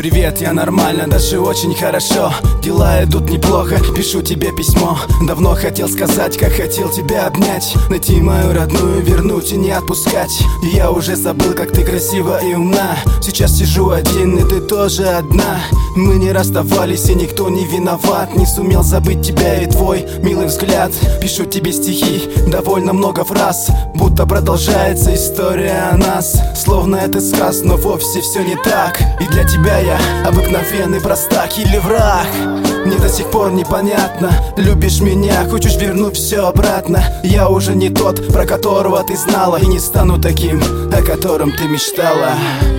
Привет, я нормально, даже очень хорошо. Дела идут неплохо, пишу тебе письмо. Давно хотел сказать, как хотел тебя обнять, найти мою родную, вернуть и не отпускать. И я уже забыл, как ты красива и умна. Сейчас сижу один, и ты тоже одна. Мы не расставались, и никто не виноват. Не сумел забыть тебя и твой милый взгляд. Пишу тебе стихи, довольно много фраз, будто продолжается история о нас. Словно это сказ, но вовсе все не так. И для тебя я обыкновенный простак или враг. Мне до сих пор непонятно, любишь меня, хочешь вернуть все обратно. Я уже не тот, про которого ты знала, и не стану таким, о котором ты мечтала.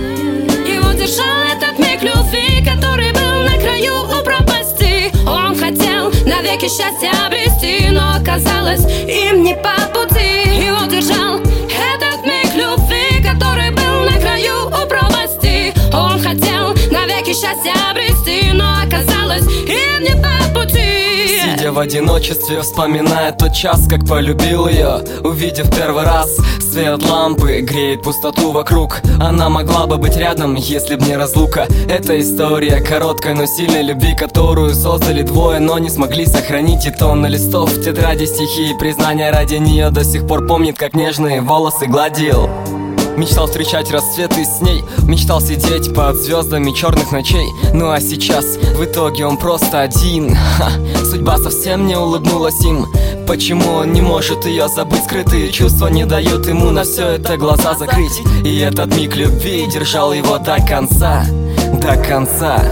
Его держал этот миг любви, который был на краю у пропасти. Он хотел навеки счастье обрести, но оказалось им не по пути. Его держал этот миг любви, который был на краю у пропасти. Он хотел навеки счастье обрести, но оказалось им не по пути. Сидя в одиночестве, вспоминая тот час, как полюбил ее, увидев первый раз свет лампы греет пустоту вокруг. Она могла бы быть рядом, если б не разлука. Это история короткой, но сильной любви, которую создали двое, но не смогли сохранить. И тонны листов в тетради стихи и признания ради нее. До сих пор помнит, как нежные волосы гладил. Мечтал встречать рассветы с ней, мечтал сидеть под звездами черных ночей. Ну а сейчас в итоге он просто один. Судьба совсем не улыбнулась им. Почему он не может ее забыть? Скрытые чувства не дают ему на все это глаза закрыть. И этот миг любви держал его до конца, до конца.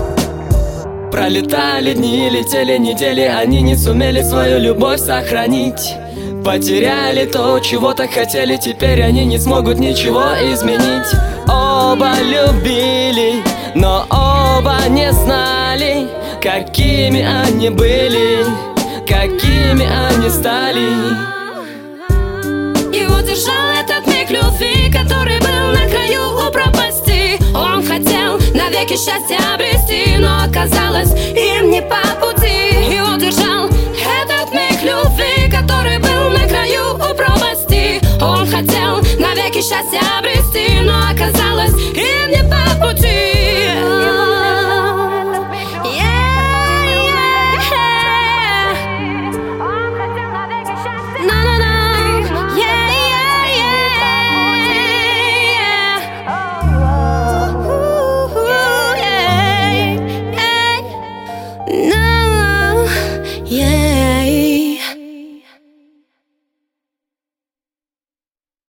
Пролетали дни, летели недели, они не сумели свою любовь сохранить. Потеряли то, чего так хотели, теперь они не смогут ничего изменить. Оба любили, но оба не знали, какими они были, какими они стали. Его держал этот миг любви, который был на краю у пропасти. Он хотел навеки счастье обрести, но оказалось им не по пути. Его держал этот миг любви, который был на краю у пропасти. Он хотел навеки счастье обрести, но оказалось им не по пути.